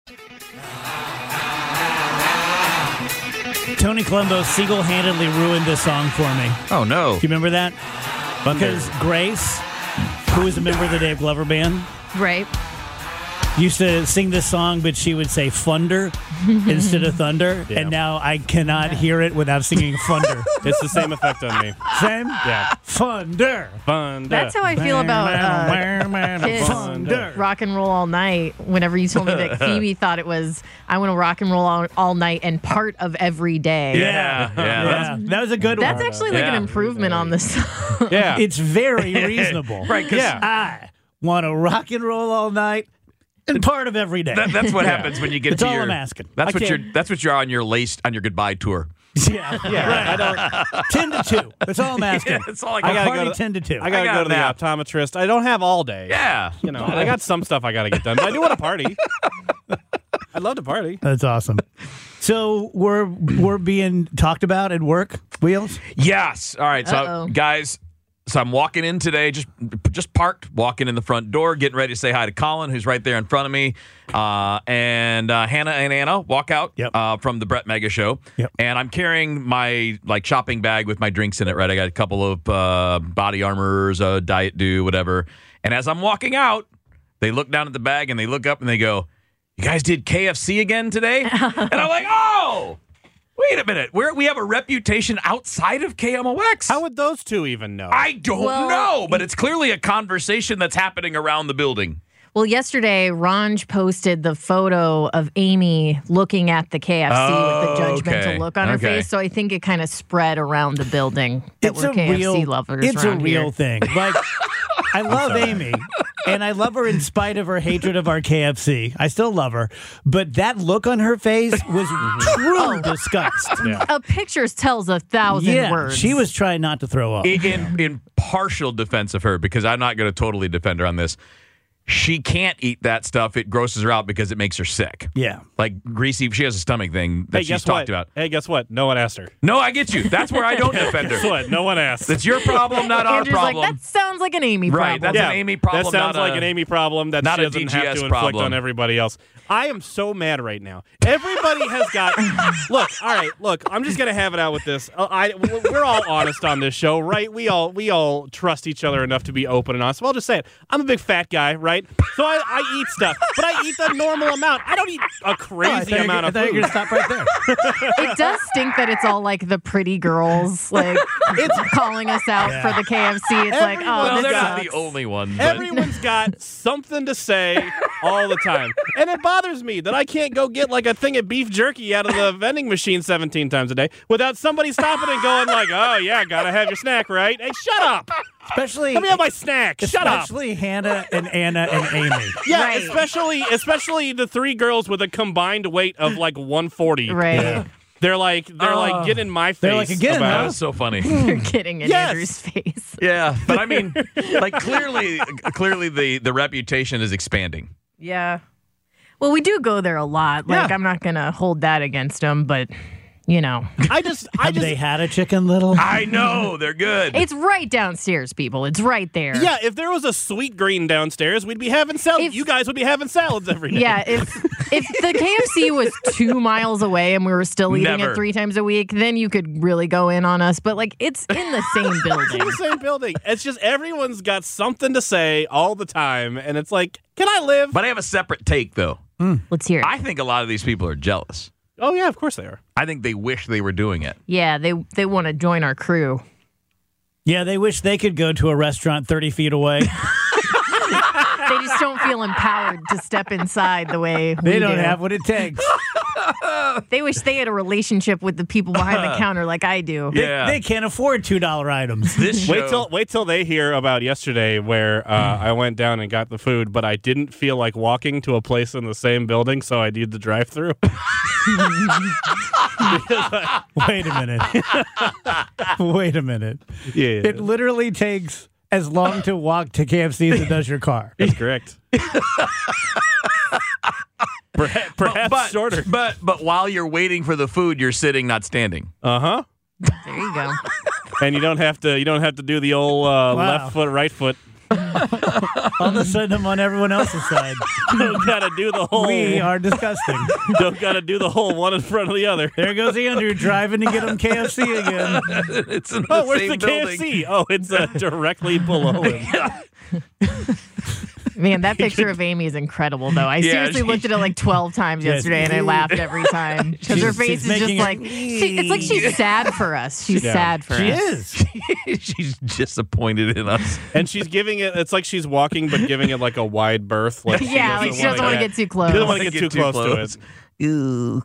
Tony Colombo single-handedly ruined this song for me. Oh, no. Do you remember that? Thunder. Because Grace, who was a member of the Dave Glover Band, Right. used to sing this song, but she would say "funder" instead of "thunder," Yeah. and now I cannot hear it without singing "funder." It's the same effect on me. Same? Yeah. Funder. Fun. That's how I feel about Kiss. Funder. Rock and Roll All Night. Whenever you told me that Phoebe thought it was, I want to rock and roll all night and part of every day. Yeah. Yeah, that was a good That's one. actually like an improvement on this song. Yeah. It's very reasonable. Right, because I want to rock and roll all night and part of every day. that's what happens when you get That's to all your. I'm asking. That's I what can't- you're. That's what you're on your goodbye tour. Yeah, right. 10 to 2. That's all I'm asking. Yeah, that's all I I got. gotta Party go to- 10 to 2. I gotta I got go to the nap. optometrist. I don't have all day. Yeah. You know, I got some stuff I gotta get done, but I do want to party. I'd love to party. That's awesome. So we're being talked about at work, Wheels? Yes. All right. So, Uh-oh. guys, so I'm walking in today, just parked, walking in the front door, getting ready to say hi to Colin, who's right there in front of me. And Hannah and Anna walk out from the Brett Mega Show. Yep. And I'm carrying my shopping bag with my drinks in it, right? I got a couple of Body Armors, Diet Dew, whatever. And as I'm walking out, they look down at the bag and they look up and they go, "You guys did KFC again today?" And I'm like, "Oh, wait a minute. We have a reputation outside of KMOX. How would those two even know? I don't know, but it's clearly a conversation that's happening around the building." Well, yesterday, Ranj posted the photo of Amy looking at the KFC with the judgmental okay. look on her Okay. face. So I think it kind of spread around the building that we're KFC lovers. It's a around real here. thing. Like, I love Amy, and I love her in spite of her hatred of our KFC. I still love her, but that look on her face was true disgust. Yeah. A picture tells 1,000 words. she was trying not to throw up. In partial defense of her, because I'm not going to totally defend her on this, she can't eat that stuff. It grosses her out because it makes her sick. Yeah. Like greasy, she has a stomach thing that Hey, she's guess talked what? about. Hey, guess what? No one asked her. No, I get you. That's where I don't defend Guess her. what? No one asked. That's your problem, not our Andrew's problem. like, that sounds like an Amy Right, problem. that's an Amy problem, That sounds not like a- an Amy problem that not she a doesn't have DGS to inflict problem. on everybody else. I am so mad right now. Everybody has got. Look, all right. Look, I'm just gonna have it out with this. We're all honest on this show, right? We all trust each other enough to be open and honest. So I'll just say it. I'm a big fat guy, right? So I eat stuff, but I eat the normal amount. I don't eat a crazy amount of I thought you were food. going to stop right there. It does stink that it's all like the pretty girls, like it's calling us out for the KFC. It's like, Everyone- oh, well, this they're got- not sucks. the only one. But Everyone's got something to say all the time. And it bothers me that I can't go get like a thing of beef jerky out of the vending machine 17 times a day without somebody stopping and going like, "Oh yeah, gotta have your snack, right?" Hey, shut up. Especially, Let me have my snack. Shut up. especially Hannah and Anna and Amy. Yeah, Right. especially the three girls with a combined weight of like 140. Right. Yeah. They're like getting in my face. They're like, "Again, about that huh?" was so funny. You're kidding in Yes. Andrew's face. Yeah, but I mean, like clearly the reputation is expanding. Yeah. Well, we do go there a lot. Like, Yeah. I'm not going to hold that against them, but, you know. Have they had a Chicken Little? I know they're good. It's right downstairs, people. It's right there. Yeah, if there was a Sweet Green downstairs, we'd be having salads. If- You guys would be having salads every day. Yeah, if the KFC was 2 miles away and we were still eating Never. it 3 times a week, then you could really go in on us. But, like, it's in the same It's in building. the same building. It's just everyone's got something to say all the time, and it's like, can I live? But I have a separate take, though. Let's hear it. I think a lot of these people are jealous. Oh yeah, of course they are. I think they wish they were doing it. Yeah, they want to join our crew. Yeah, they wish they could go to a restaurant 30 feet away. They just don't feel empowered to step inside the way we They don't do. have what it takes. They wish they had a relationship with the people behind the counter like I do. Yeah. They can't afford $2 items. This show, Wait till they hear about yesterday where I went down and got the food, but I didn't feel like walking to a place in the same building, so I did the drive-through. Wait a minute. Wait a minute. Yeah, It literally takes as long to walk to KFC as it does your car. that's correct. Perhaps shorter. But while you're waiting for the food, you're sitting, not standing. Uh-huh. There you go. And you don't have to do the old left foot, right foot. All of a sudden, I'm on everyone else's side. Don't gotta do the whole. We are disgusting. Don't gotta do the whole one in front of the other. There goes Andrew driving to get him KFC again. It's in the Oh, where's same the building. KFC? Oh, it's directly below him. Man, that picture of Amy is incredible, though. I Yeah, seriously looked at it like 12 times Yes. yesterday, and I laughed every time because her She's face is just making like it- it's like she's sad for us. She's Yeah. sad for She us. is. She's disappointed in us. And she's giving it. It's like she's walking, but giving it like a wide berth. Like Yeah, like she doesn't want to get too close. She doesn't want to get too close to it. Ew.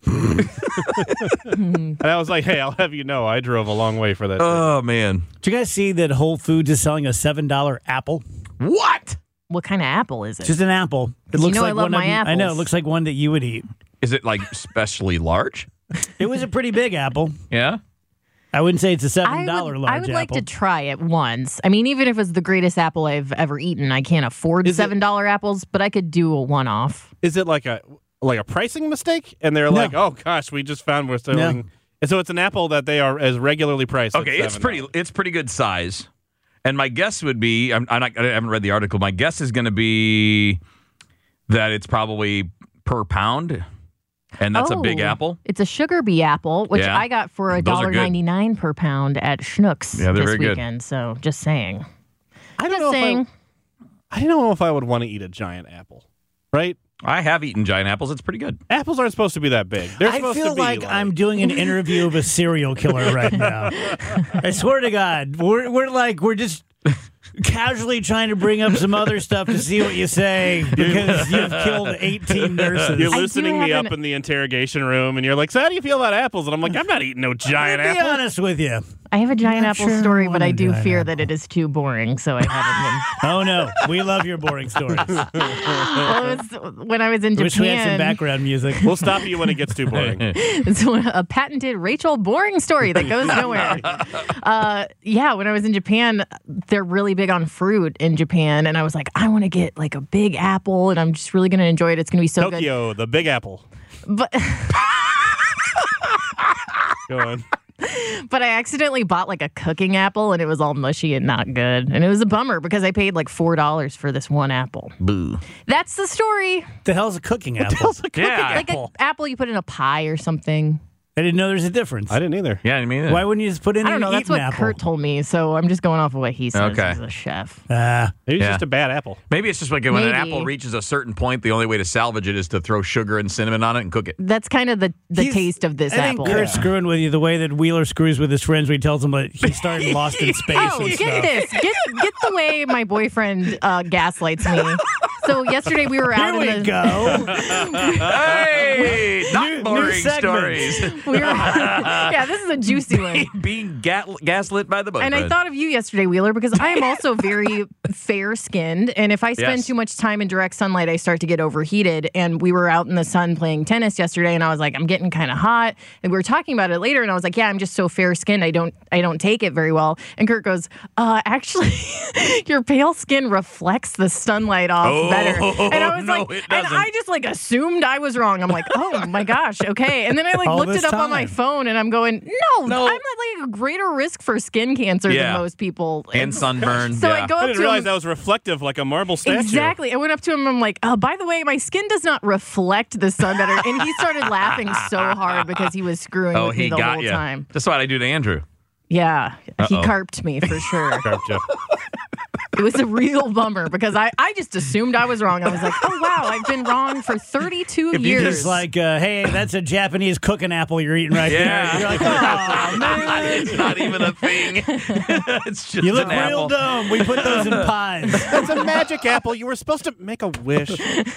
And I was like, hey, I'll have you know, I drove a long way for that. Oh man. Did you guys see that Whole Foods is selling a $7 apple? What? What kind of apple is it? Just an apple. It You looks know I like love one my of, I know it apples. looks like one that you would eat. Is it like especially large? It was a pretty big apple. Yeah. I wouldn't say it's a $7 I large would like apple. to try it once. I mean, even if it's the greatest apple I've ever eaten, I can't afford $7 apples, but I could do a one-off. Is it like a pricing mistake? And they're like, oh gosh, we just found we're selling. And so it's an apple that they are as regularly priced. Okay, at it's $7. pretty good size. And my guess would be, I haven't read the article. My guess is going to be that it's probably per pound, and that's a big Oh, apple. It's a sugar bee apple, which Yeah. I got for Those are good. $1.99 per pound at Schnucks Yeah, they're this very good. weekend. So just saying. I don't Just know saying. I don't know if I would want to eat a giant apple. Right? I have eaten giant apples. It's pretty good. Apples aren't supposed to be that big. They're I supposed feel to be like I'm doing an interview of a serial killer right now. I swear to God, we're just casually trying to bring up some other stuff to see what you say because you've killed 18 nurses. You're I do loosening me have up in the interrogation room, and you're like, so how do you feel about apples? And I'm like, I'm not eating no giant I'll be apple. honest with you. I have a giant not apple sure I story, want but I a do giant fear apple. that it is too boring, so I haven't Oh no, we love your boring stories. been. Well, it was when I was in Wish we had some Japan. background music. We'll stop you when it gets too boring. It's a patented Rachel boring story that goes nowhere. Yeah, when I was in Japan, they're really big on fruit in Japan, and I was like, I want to get like a big apple, and I'm just really going to enjoy it. It's going to be so good. Tokyo, the Big Apple. But Go on. but I accidentally bought like a cooking apple, and it was all mushy and not good, and it was a bummer because I paid like $4 for this one apple. Boo. That's the story. The hell's a cooking apple? Yeah. Like an apple you put in a pie or something. I didn't know there's a difference. I didn't either. Yeah, I mean, Why wouldn't you just put in I don't know. an That's eaten what apple? Kurt told me, so I'm just going off of what he says Okay. as a chef. Maybe it's Yeah. just a bad apple. maybe it's just like when an Maybe. apple reaches a certain point, the only way to salvage it is to throw sugar and cinnamon on it and cook it. That's kind of the He's- taste of this I think apple. Kurt's screwing with you the way that Wheeler screws with his friends when he tells them that he started Lost in Space Oh, and get stuff. this. Get the way my boyfriend gaslights me. So yesterday we were out Here we in the go. Hey, not New boring segment. stories. we were yeah, this is a juicy one. Being gaslit by the boyfriend. And I thought of you yesterday, Wheeler, because I am also very fair skinned. And if I spend Yes. too much time in direct sunlight, I start to get overheated. And we were out in the sun playing tennis yesterday, and I was like, I'm getting kind of hot. And we were talking about it later, and I was like, yeah, I'm just so fair skinned. I don't take it very well. And Kurt goes, actually, your pale skin reflects the sunlight off better. And I was no, like, it and doesn't. I just like assumed I was wrong. I'm like, oh my gosh, okay. And then I like All looked this it up on my time. phone, and I'm going, no, No. I'm at like a greater risk for skin cancer Yeah. than most people. and sunburn. So yeah. I go I up didn't to realize him. that was reflective like a marble statue. Exactly. I went up to him. I'm like, oh, by the way, my skin does not reflect the sun better. And he started laughing so hard because he was screwing Oh, with me he the got whole you. time. That's what I do to Andrew. Yeah, he Uh-oh. carped me for sure. Gotcha. It was a real bummer because I just assumed I was wrong. I was like, oh, wow, I've been wrong for 32 years. He's like, hey, that's a Japanese cooking apple you're eating right Yeah. there. You're like, oh, man. It's not even a thing. It's just You look an real apple. dumb. We put those in pies. That's a magic apple. You were supposed to make a wish.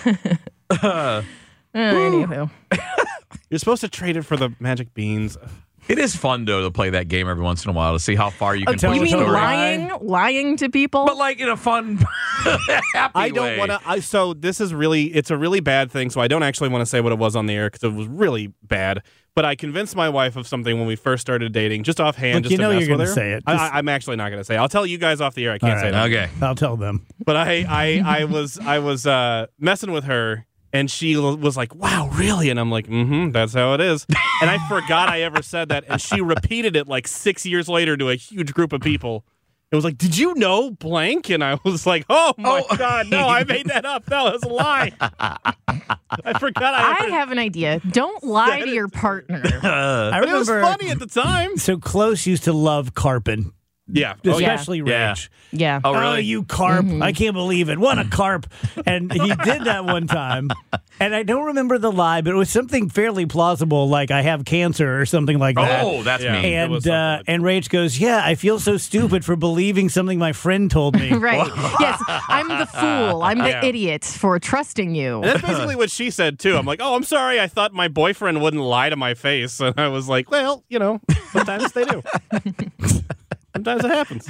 Anywho. You're supposed to trade it for the magic beans. It is fun though to play that game every once in a while to see how far you can tell push You a us mean a story. lying to people? But like in a fun, happy I don't way. want to. So this is it's a really bad thing. So I don't actually want to say what it was on the air because it was really bad. But I convinced my wife of something when we first started dating, just offhand. Look, just you to know mess you're with gonna her. say it. Just- I'm actually not going to say. I'll tell you guys off the air. I can't All say right. that. Okay. I'll tell them. But I was messing with her, and she was like, "Wow, really?" And I'm like, "Mm-hmm, that's how it is." And I forgot I ever said that, and she repeated it like 6 years later to a huge group of people. It was like, did you know blank? And I was like, oh my God, no, I made that up. That was a lie. I forgot. I have an idea. Don't lie to your partner. I But it was remember. funny at the time. So Close used to love Carpin, Yeah. especially Yeah. Rage. Yeah. Oh, really? Oh, you carp. I can't believe it. What a carp. And he did that one time. And I don't remember the lie, but it was something fairly plausible, like I have cancer or something like that. Oh, that's Yeah. me. It was And something and Rach goes, yeah, I feel so stupid for believing something my friend told me. Right. Yes, I'm the fool. I'm the Yeah. idiot for trusting you. And that's basically what she said, too. I'm like, oh, I'm sorry. I thought my boyfriend wouldn't lie to my face. And I was like, well, sometimes they do. Sometimes it happens.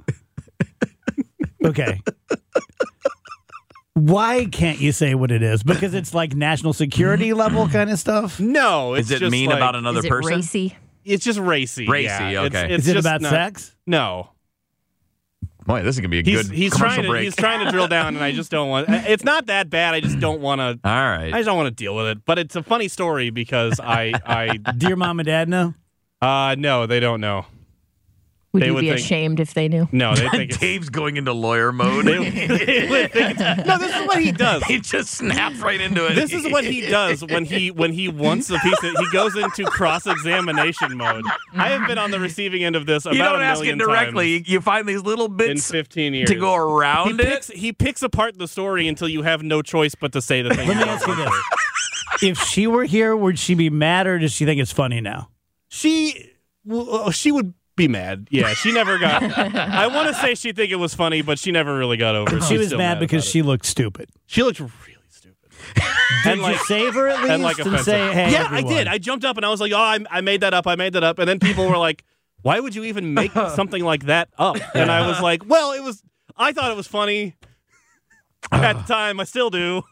Okay. Why can't you say what it is? Because it's like national security level kind of stuff? No, it's Is it just mean like, about another Is it person? racy? It's just racy. Racy, yeah. okay. It's Is it just about not- sex? No. Boy, this is gonna be a He's good he's commercial trying to break. he's trying to drill down, and I just don't want. It's not that bad. I just don't want to. All I right. just don't want to deal with it. But it's a funny story because I Do your mom and dad know? no, they don't know. Would They you would be think- ashamed if they knew? No, they think it's. Dave's going into lawyer mode. They would think it's no, this is what he does. He just snaps right into it. This is what he does when he wants a piece of. He goes into cross-examination mode. I have been on the receiving end of this about You don't a ask it million directly. times You find these little in bits 15 years to go around it. He picks apart the story until you have no choice but to say the thing. Let me ask you this. If she were here, would she be mad or does she think it's funny now? She would be mad. Yeah, she never got. I want to say she'd think it was funny, but she never really got over it. She She's was still mad because about she looked stupid. it. She looked really stupid. Did like- you save her at least and like and offensive. say, hey, yeah, everyone. I did. I jumped up and I was like, oh, I made that up. I made that up. And then people were like, why would you even make something like that up? And I was like, well, I thought it was funny at the time. I still do.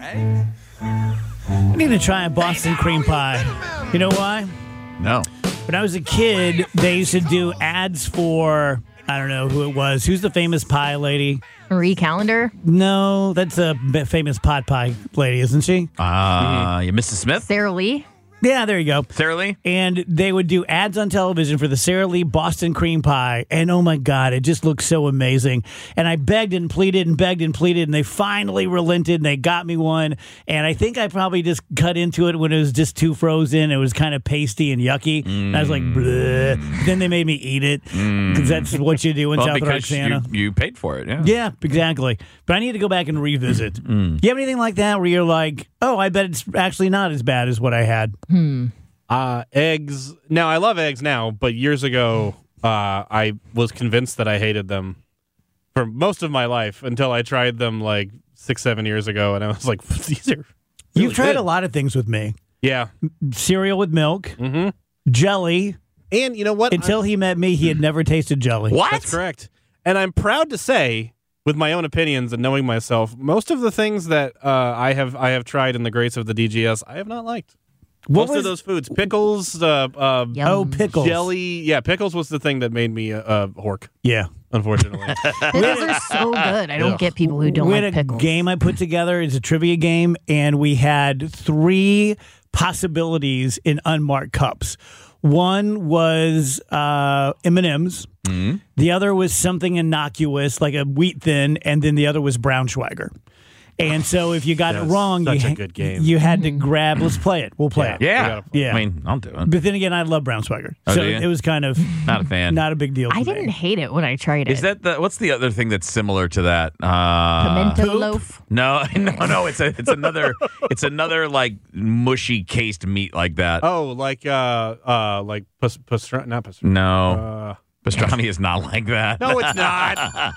I need to try a Boston cream pie. You know why? No. When I was a kid, they used to do ads for, I don't know who it was. Who's the famous pie lady? Marie Callender? No, that's a famous pot pie lady, isn't she? You Mrs. Smith? Sarah Lee? Yeah, there you go. Sarah Lee? And they would do ads on television for the Sara Lee Boston cream pie. And oh my God, it just looked so amazing. And I begged and pleaded and begged and pleaded. And they finally relented and they got me one. And I think I probably just cut into it when it was just too frozen. It was kind of pasty and yucky. And I was like, bleh. Then they made me eat it because that's what you do in South because Roxana. you paid for it, yeah. Yeah, exactly. But I need to go back and revisit. You have anything like that where you're like, oh, I bet it's actually not as bad as what I had? Eggs. Now, I love eggs now, but years ago, I was convinced that I hated them for most of my life until I tried them like 6-7 years ago. And I was like, these are really You've tried good. a lot of things with me. Yeah. Cereal with milk, jelly. And you know what? Until he met me, he had never tasted jelly. What? That's correct. And I'm proud to say, with my own opinions and knowing myself, most of the things that I have tried in the greats of the DGS, I have not liked. What Most of those foods, pickles, Yum. Oh, pickles. jelly. Yeah, pickles was the thing that made me a hork, Yeah. unfortunately. Pickles are so good. I don't get people who don't We like had a pickles. game I put together. It's a trivia game, and we had 3 possibilities in unmarked cups. One was M&M's. The other was something innocuous, like a wheat thin, and then the other was Braunschweiger. And so if you got it That's wrong, such you, a good game. you had to grab. Let's play it. We'll play it. Yeah. Yeah. I mean, I'll do it. But then again, I love Braunschweiger. Oh, So do you? it was kind of Not a fan. not a big deal. I for me. didn't hate it when I tried it. Is that what's the other thing that's similar to that? pimento poop? loaf? No, it's another like mushy cased meat like that. Oh, like not pastrami. No. Pastrami is not like that. No, it's not.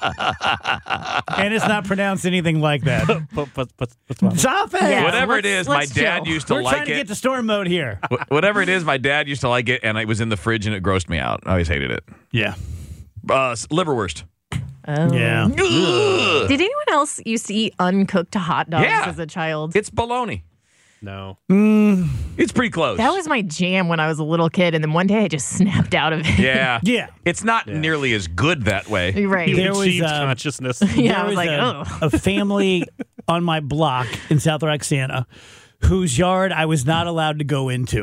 And it's not pronounced anything like that. Pastrami. Stop it. Yeah. Whatever it let's- is, my let's dad chill. used to We're like trying to it. get to storm mode here. Whatever it is, my dad used to like it, and it was in the fridge, and it grossed me out. I always hated it. Yeah. Liverwurst. Oh. Yeah. Ugh. Did anyone else used to eat uncooked hot dogs Yeah. as a child? It's bologna. No. It's pretty close. That was my jam when I was a little kid, and then one day I just snapped out of it. yeah. Yeah. It's not nearly as good that way. Right. You There was, achieved uh, consciousness. Yeah, I There was like, oh. a family on my block in South Roxana whose yard I was not allowed to go into.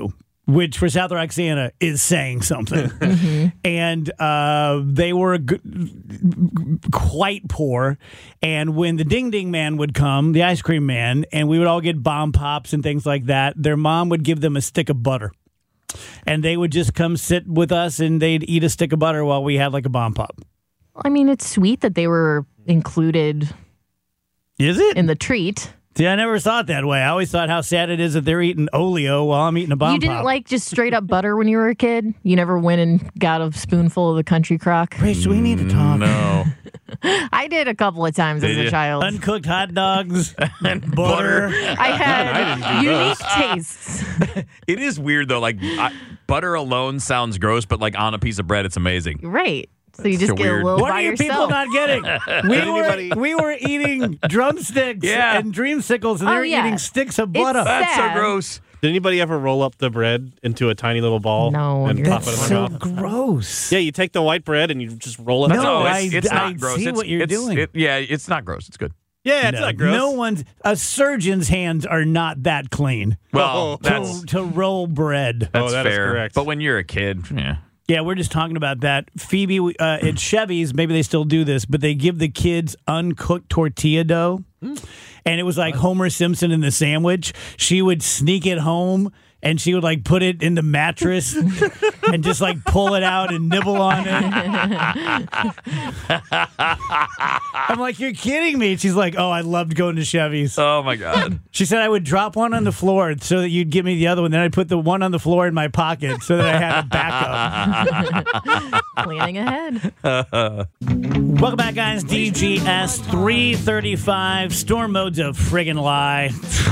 which for South Roxana is saying something. And they were quite poor. And when the Ding Ding Man would come, the ice cream man, and we would all get bomb pops and things like that, their mom would give them a stick of butter. And they would just come sit with us and they'd eat a stick of butter while we had like a bomb pop. I mean, it's sweet that they were included Is it? in the treat. See, I never saw it that way. I always thought how sad it is that they're eating Oleo while I'm eating a bomb You didn't pop. like just straight up butter when you were a kid? You never went and got a spoonful of the country crock? Rach, we need to talk. No. I did a couple of times as a child. Uncooked hot dogs and butter. I had unique tastes. It is weird, though. Like, butter alone sounds gross, but like on a piece of bread, it's amazing. Right. So you just so get weird. a little What by are you people yourself. not getting? We were eating drumsticks Yeah. and dreamsicles, and Oh, they were yeah. eating sticks of butter. That's Sad. so gross. Did anybody ever roll up the bread into a tiny little ball No, and you're pop That's it in so their mouth? gross. Yeah, you take the white bread and you just roll it up. No, it's I not gross. see it's, what you're doing. It's not gross. It's good. Yeah, it's not gross. No one's a surgeon's hands are not that clean Well, to roll bread. that's that is fair. correct. But when you're a kid, yeah. Yeah, we're just talking about that. Phoebe, at Chevy's, maybe they still do this, but they give the kids uncooked tortilla dough. And it was like Homer Simpson in the sandwich. She would sneak it home and she would like put it in the mattress and just like pull it out and nibble on it. I'm like, you're kidding me. She's like, oh, I loved going to Chevy's. Oh, my God. She said I would drop one on the floor so that you'd give me the other one. Then I'd put the one on the floor in my pocket so that I had a backup. Planning ahead. Welcome back, guys. DGS 335. Storm mode's a friggin' lie.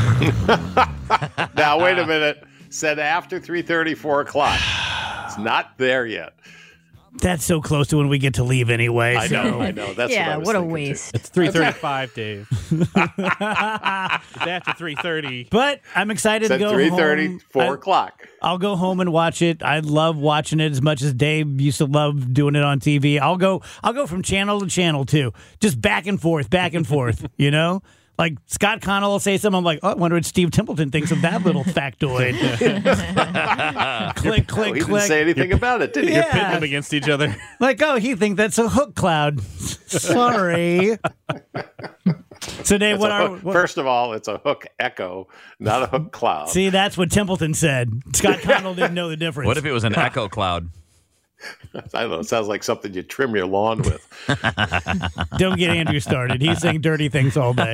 Now, wait a minute. Said after 3:30, 4 o'clock. It's not there yet. That's so close to when we get to leave anyway. I so. know. That's Yeah, what I was what a thinking, waste. It's 3:35, Dave. It's after 3:30. But I'm excited Said to go 3:30, home. 4 o'clock. I'll go home and watch it. I love watching it as much as Dave used to love doing it on TV. I'll go from channel to channel too, just back and forth, you know? Like Scott Connell will say something, I'm like, oh, I wonder what Steve Templeton thinks of that little factoid. Click, Oh, he didn't click. say anything about it, did he? Yeah. Pitting them against each other. Like, oh, he thinks that's a hook cloud. Sorry. So, Dave, It's what a are... hook. First of all, it's a hook echo, not a hook cloud. See, that's what Templeton said. Scott Connell didn't know the difference. What if it was an echo cloud? I don't know. It sounds like something you trim your lawn with. Don't get Andrew started. He's saying dirty things all day.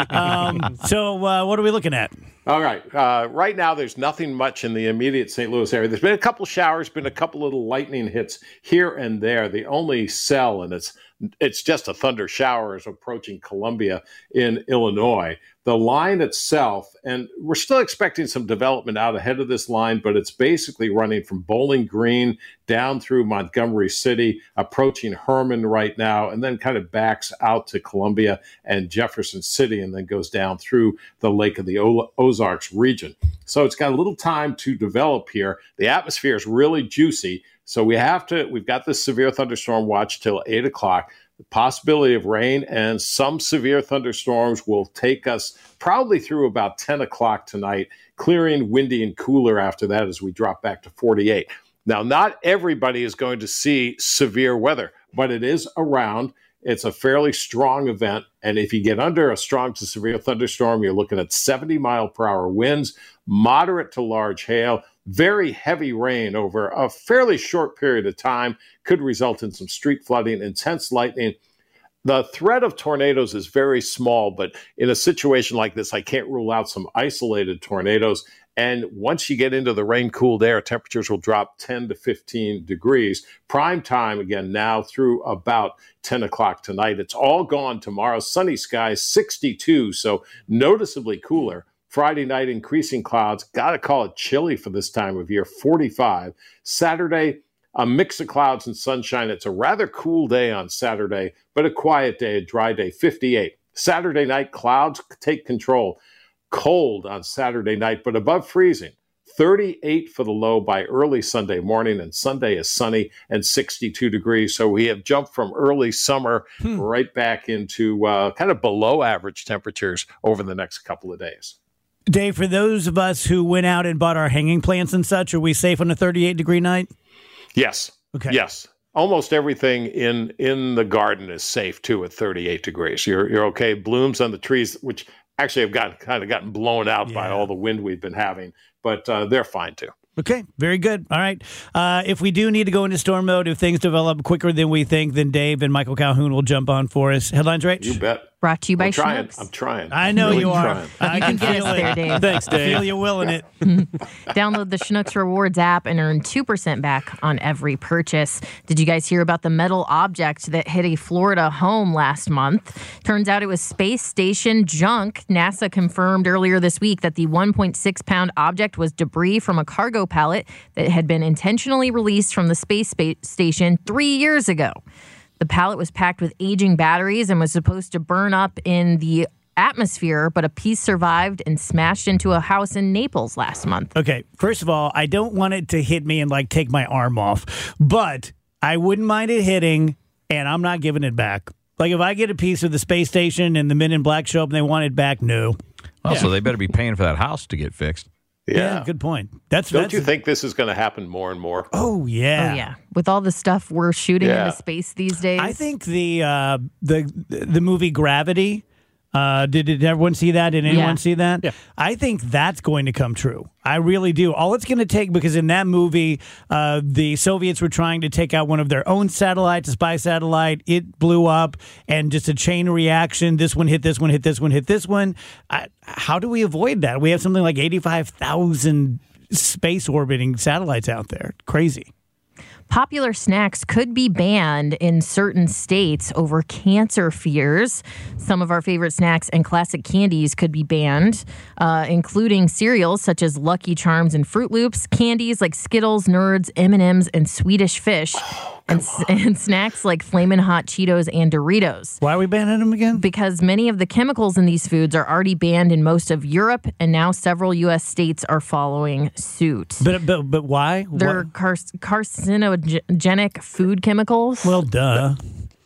So what are we looking at? All right. Right now, there's nothing much in the immediate St. Louis area. There's been a couple showers, been a couple little lightning hits here and there. The only cell, and it's just a thunder shower, is approaching Columbia in Illinois. The line itself, and we're still expecting some development out ahead of this line, but it's basically running from Bowling Green down through Montgomery City, approaching Herman right now, and then kind of backs out to Columbia and Jefferson City, and then goes down through the Lake of the Ozarks region. So it's got a little time to develop here. The atmosphere is really juicy. So we've got this severe thunderstorm watch till 8 o'clock. The possibility of rain and some severe thunderstorms will take us probably through about 10 o'clock tonight, clearing, windy, and cooler after that as we drop back to 48. Now, not everybody is going to see severe weather, but it is around. It's a fairly strong event. And if you get under a strong to severe thunderstorm, you're looking at 70-mile-per-hour winds, moderate to large hail, very heavy rain over a fairly short period of time, could result in some street flooding, intense lightning. The threat of tornadoes is very small, but in a situation like this, I can't rule out some isolated tornadoes. And once you get into the rain-cooled air, temperatures will drop 10 to 15 degrees. Prime time, again, now through about 10 o'clock tonight. It's all gone tomorrow. Sunny skies, 62, so noticeably cooler. Friday night, increasing clouds. Got to call it chilly for this time of year, 45. Saturday, a mix of clouds and sunshine. It's a rather cool day on Saturday, but a quiet day, a dry day, 58. Saturday night, clouds take control. Cold on Saturday night, but above freezing. 38 for the low by early Sunday morning, and Sunday is sunny and 62 degrees. So we have jumped from early summer right back into kind of below average temperatures over the next couple of days. Dave, for those of us who went out and bought our hanging plants and such, are we safe on a 38-degree night? Yes. Okay. Yes. Almost everything in the garden is safe too at 38 degrees. You're okay. Blooms on the trees, which actually have gotten blown out by all the wind we've been having, but they're fine too. Okay, very good. All right. If we do need to go into storm mode, if things develop quicker than we think, then Dave and Michael Calhoun will jump on for us. Headlines, Rach? You bet. Brought to you by Schnucks. I'm trying. I know really you are. trying. I You can can get feel us it. there, Dave. Thanks, I Dave. feel you willing it. Download the Schnucks Rewards app and earn 2% back on every purchase. Did you guys hear about the metal object that hit a Florida home last month? Turns out it was space station junk. NASA confirmed earlier this week that the 1.6-pound object was debris from a cargo pallet that had been intentionally released from the space station 3 years ago. The pallet was packed with aging batteries and was supposed to burn up in the atmosphere, but a piece survived and smashed into a house in Naples last month. Okay, first of all, I don't want it to hit me and take my arm off, but I wouldn't mind it hitting, and I'm not giving it back. If I get a piece of the space station and the Men in Black show up and they want it back, no. Also, they better be paying for that house to get fixed. Yeah. Good point. Don't you think this is going to happen more and more? Oh yeah. Oh, yeah. With all the stuff we're shooting Yeah. into space these days. I think the movie Gravity. Did everyone see that? Did anyone Yeah. see that? Yeah. I think that's going to come true. I really do. All it's going to take, because in that movie, the Soviets were trying to take out one of their own satellites, a spy satellite. It blew up, and just a chain reaction. This one hit this one, hit this one, hit this one. How do we avoid that? We have something like 85,000 space orbiting satellites out there. Crazy. Popular snacks could be banned in certain states over cancer fears. Some of our favorite snacks and classic candies could be banned, including cereals such as Lucky Charms and Fruit Loops, candies like Skittles, Nerds, M&Ms, and Swedish Fish, and snacks like Flamin' Hot Cheetos and Doritos. Why are we banning them again? Because many of the chemicals in these foods are already banned in most of Europe, and now several U.S. states are following suit. But why? They're carcinogenic food chemicals. Well, duh.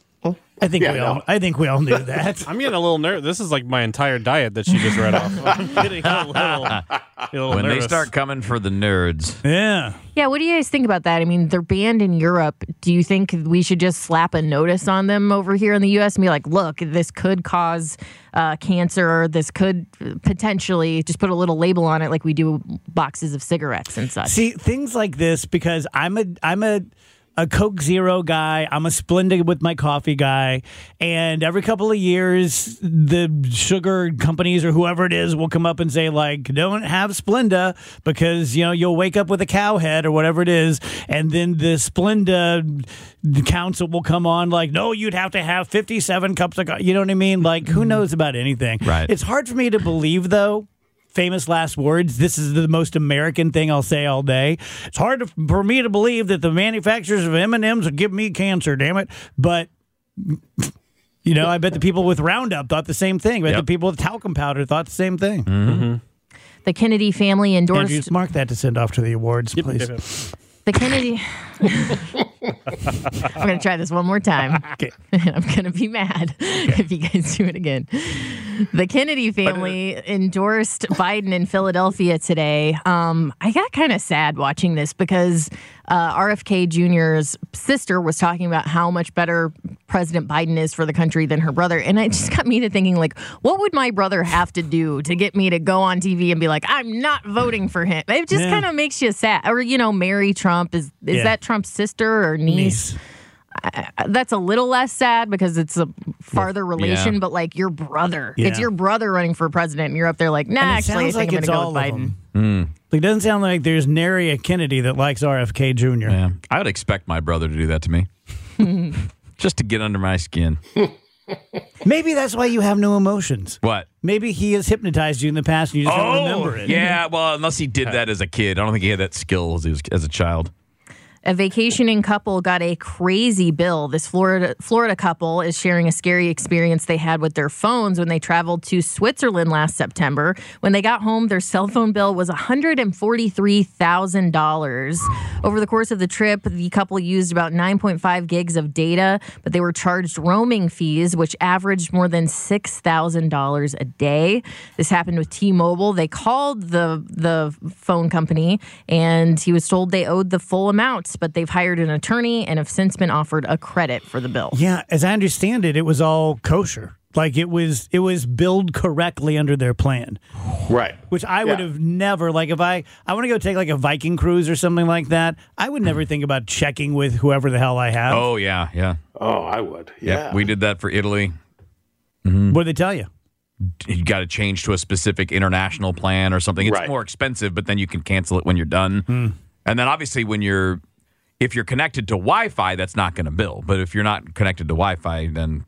I think Yeah, we no. all. I think we all knew that. I'm getting a little nervous. This is like my entire diet that she just read off. I'm getting a little When nervous. they start coming for the nerds. Yeah. Yeah, what do you guys think about that? I mean, they're banned in Europe. Do you think we should just slap a notice on them over here in the U.S. and be like, look, this could cause cancer. This could potentially just put a little label on it like we do boxes of cigarettes and such. See, things like this, because I'm a Coke Zero guy. I'm a Splenda with my coffee guy. And every couple of years, the sugar companies or whoever it is will come up and say, don't have Splenda because, you'll wake up with a cow head or whatever it is. And then the Splenda council will come on no, you'd have to have 57 cups of coffee. You know what I mean? Who knows about anything? Right. It's hard for me to believe, though. Famous last words. This is the most American thing I'll say all day. It's hard for me to believe that the manufacturers of M&Ms would give me cancer, damn it. But, I bet the people with Roundup thought the same thing. I bet Yep. the people with talcum powder thought the same thing. The Kennedy family endorsed... Andrew, just mark that to send off to the awards, please. The Kennedy... I'm going to try this one more time. Okay. I'm going to be mad if you guys do it again. The Kennedy family endorsed Biden in Philadelphia today. I got kind of sad watching this because RFK Jr.'s sister was talking about how much better President Biden is for the country than her brother. And it just got me to thinking, what would my brother have to do to get me to go on TV and be like, I'm not voting for him? It just kind of makes you sad. Or, Mary Trump. Is that Trump's sister or niece? That's a little less sad because it's a farther relation, yeah. but your brother. Yeah. It's your brother running for president, and you're up there nah, And it actually, I sounds think I'm going it's to go all with of Biden. them. It doesn't sound like there's nary a Kennedy that likes RFK Jr. Yeah. I would expect my brother to do that to me. Just to get under my skin. Maybe that's why you have no emotions. What? Maybe he has hypnotized you in the past and you just don't remember it. Yeah, well, unless he did that as a kid. I don't think he had that skill as a child. A vacationing couple got a crazy bill. This Florida couple is sharing a scary experience they had with their phones when they traveled to Switzerland last September. When they got home, their cell phone bill was $143,000. Over the course of the trip, the couple used about 9.5 gigs of data, but they were charged roaming fees, which averaged more than $6,000 a day. This happened with T-Mobile. They called the phone company, and he was told they owed the full amount, but they've hired an attorney and have since been offered a credit for the bill. Yeah, as I understand it, it was all kosher. Like it was billed correctly under their plan. Right. Which I would have never, like if I want to go take like a Viking cruise or something like that, I would never think about checking with whoever the hell I have. Oh, yeah. Oh, I would. Yeah. We did that for Italy. What did they tell you? You got to change to a specific international plan or something. It's more expensive, but then you can cancel it when you're done. And then obviously if you're connected to Wi-Fi, that's not going to bill. But if you're not connected to Wi-Fi, then...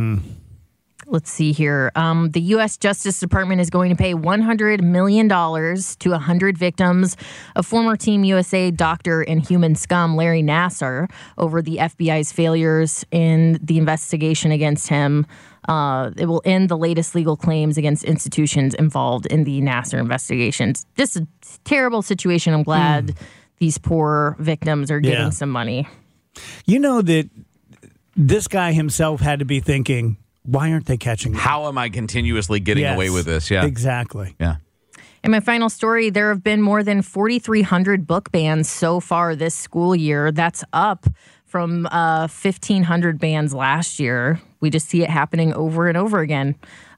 Let's see here. The U.S. Justice Department is going to pay $100 million to 100 victims of former Team USA doctor and human scum Larry Nassar over the FBI's failures in the investigation against him. It will end the latest legal claims against institutions involved in the Nassar investigations. Just a terrible situation. I'm glad these poor victims are getting some money. You know that this guy himself had to be thinking, why aren't they catching me? How am I continuously getting away with this? Yeah, exactly. Yeah. In my final story, there have been more than 4,300 book bans so far this school year. That's up from 1,500 bans last year. We just see it happening over and over again.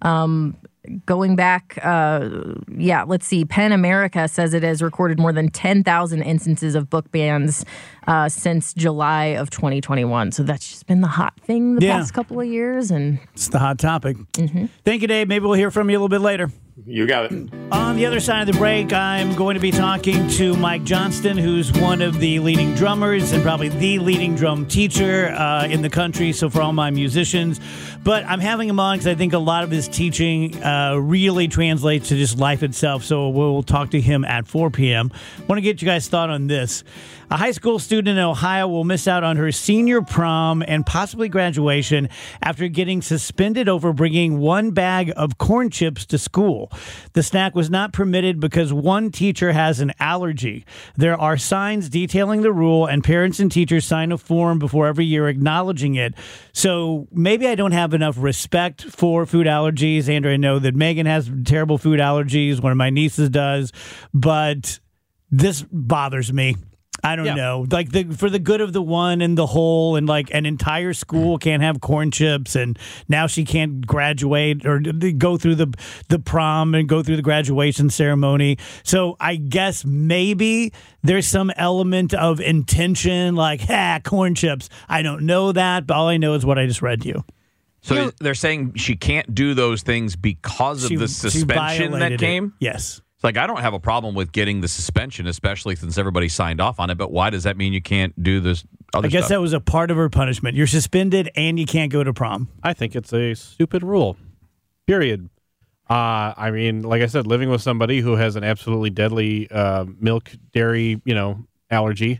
Going back, let's see. PEN America says it has recorded more than 10,000 instances of book bans since July of 2021. So that's just been the hot thing the past couple of years. And it's the hot topic. Thank you, Dave. Maybe we'll hear from you a little bit later. You got it. On the other side of the break, I'm going to be talking to Mike Johnston, who's one of the leading drummers and probably the leading drum teacher in the country. So for all my musicians, but I'm having him on because I think a lot of his teaching really translates to just life itself. So we'll talk to him at 4 p.m. Want to get you guys' thought on this. A high school student in Ohio will miss out on her senior prom and possibly graduation after getting suspended over bringing one bag of corn chips to school. The snack was not permitted because one teacher has an allergy. There are signs detailing the rule, and parents and teachers sign a form before every year acknowledging it. So maybe I don't have enough respect for food allergies. Andrew, I know that Megan has terrible food allergies. One of my nieces does. But this bothers me. I don't know. Like for the good of the one and the whole, and like an entire school can't have corn chips, and now she can't graduate or go through the prom and go through the graduation ceremony. So I guess maybe there's some element of intention, like, corn chips. I don't know that, but all I know is what I just read to you. So they're saying she can't do those things because of the suspension that came? Yes. Like, I don't have a problem with getting the suspension, especially since everybody signed off on it, but why does that mean you can't do this other stuff? I guess that was a part of her punishment. You're suspended and you can't go to prom. I think it's a stupid rule, period. I mean, like I said, living with somebody who has an absolutely deadly milk, dairy, allergy,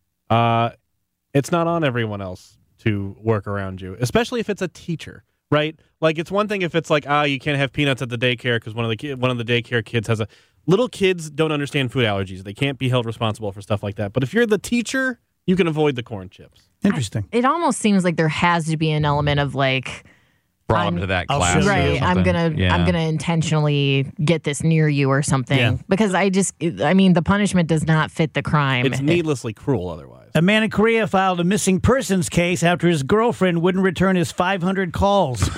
it's not on everyone else to work around you, especially if it's a teacher. Right? Like, it's one thing if it's like, you can't have peanuts at the daycare because one of the daycare kids has a... Little kids don't understand food allergies. They can't be held responsible for stuff like that. But if you're the teacher, you can avoid the corn chips. Interesting. It almost seems like there has to be an element of like... Brought them to that class. Right. I'm gonna intentionally get this near you or something because the punishment does not fit the crime. It's needlessly cruel otherwise. A man in Korea filed a missing persons case after his girlfriend wouldn't return his 500 calls.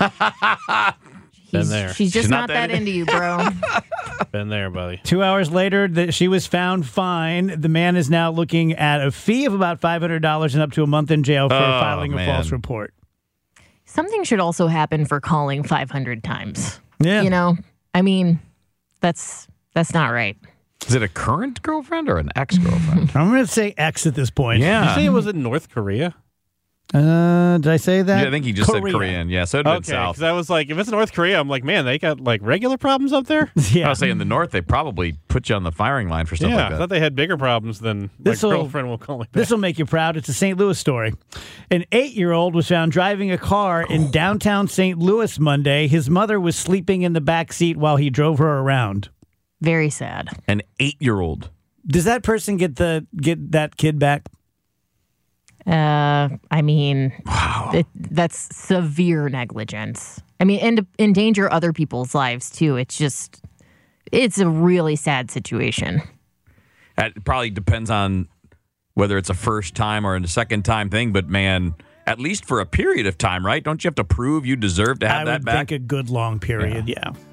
Been there. She's just not that into you, bro. Been there, buddy. 2 hours later, she was found fine. The man is now looking at a fee of about $500 and up to a month in jail for filing a false report. Something should also happen for calling 500 times. Yeah. I mean, that's not right. Is it a current girlfriend or an ex-girlfriend? I'm going to say ex at this point. Yeah. Did you say it was in North Korea? Did I say that? Yeah, I think he just said Korean. Yeah, so it'd been Okay, south. because I was like, if it's North Korea, I'm like, man, they got like regular problems up there. I Yeah. was saying in the north, they probably put you on the firing line for stuff Yeah, like I that. thought they had bigger problems than my This'll- girlfriend will call me back. This will make you proud. It's a St. Louis story. An 8-year-old was found driving a car in downtown St. Louis Monday. His mother was sleeping in the back seat while he drove her around. Very sad. An 8-year-old. Does that person get that kid back? I mean, that's severe negligence. I mean, and endanger other people's lives too. It's a really sad situation. It probably depends on whether it's a first time or a second time thing, but man, at least for a period of time, right? Don't you have to prove you deserve to have I that would back? think a good long period, yeah.